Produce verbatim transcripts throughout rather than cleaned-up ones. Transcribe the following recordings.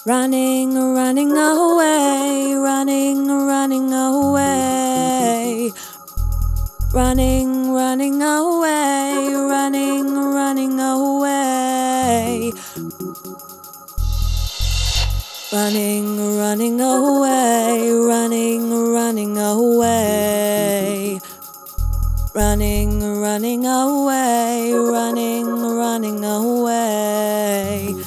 Running, running away, running, running away. Running, running away, running, running away. Running, running away, running, running away. Running, running away, running, running away.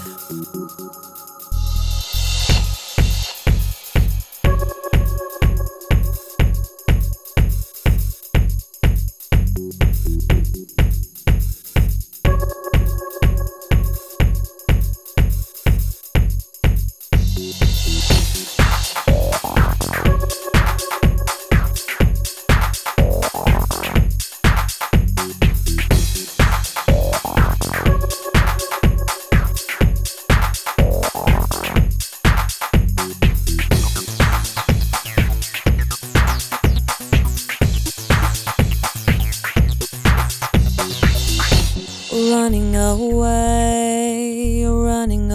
Running away, running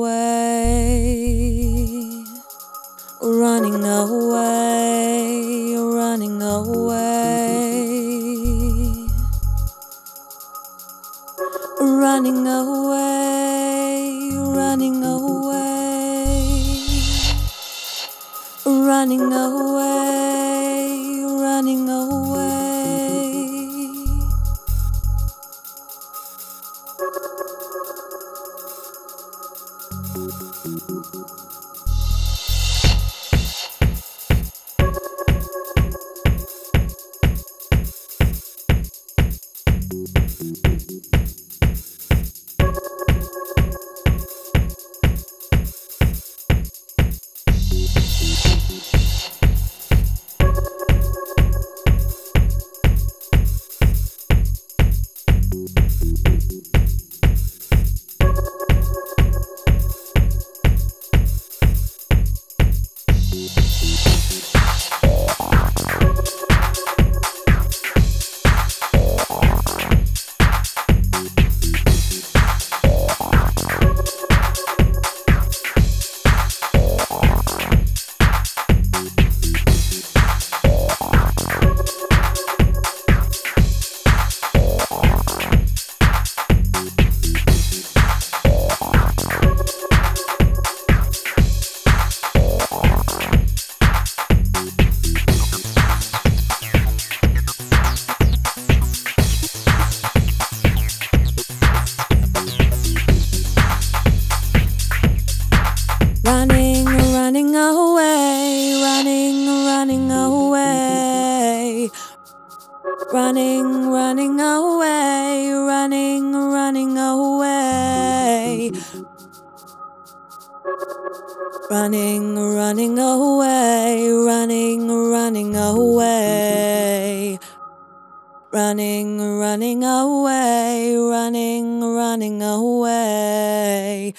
away. Running away, running away. Running away, running away. Running away, running away. Running, running away, running, running away. Running, running away, running, running away. Running, running away, running, running away. Running, running away, running, running away.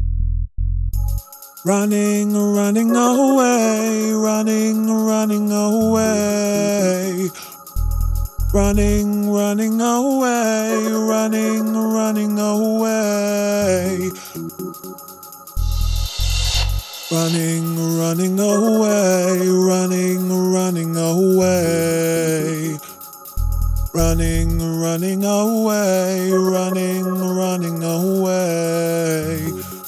Running, running away, running, running away. Running, running away, running, running away. Running, running away, running, running away. Running, running away, running, running away.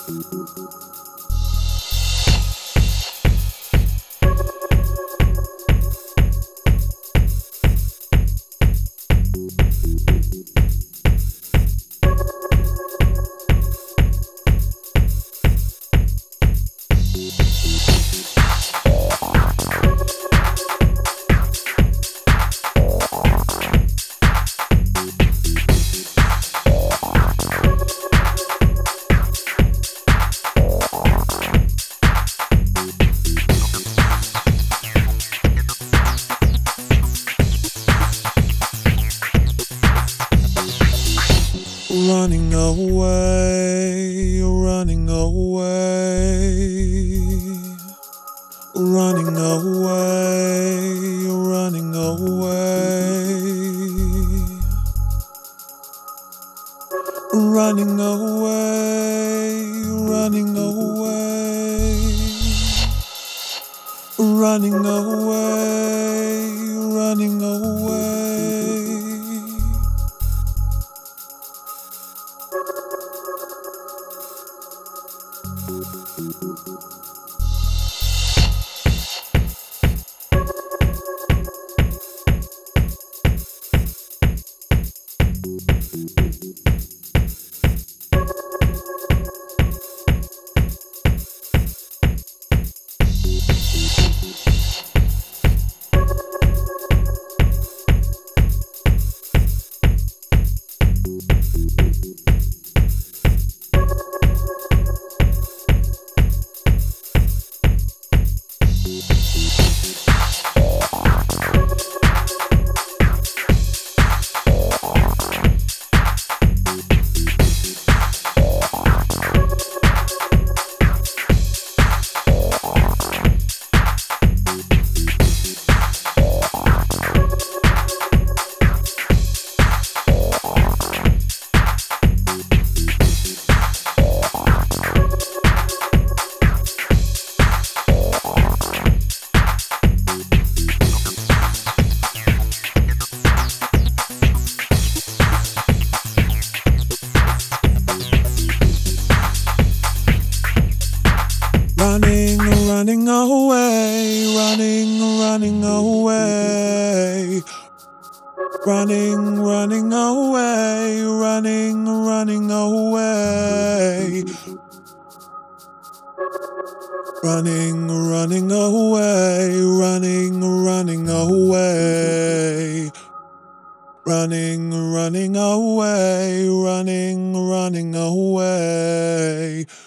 Running away, running away. Running away, running away. Running away, running away. running away, running away. Running, running away, running, running away. Running, running away, running, running away. Running, running away, running, running away. Running, running away, running, running away.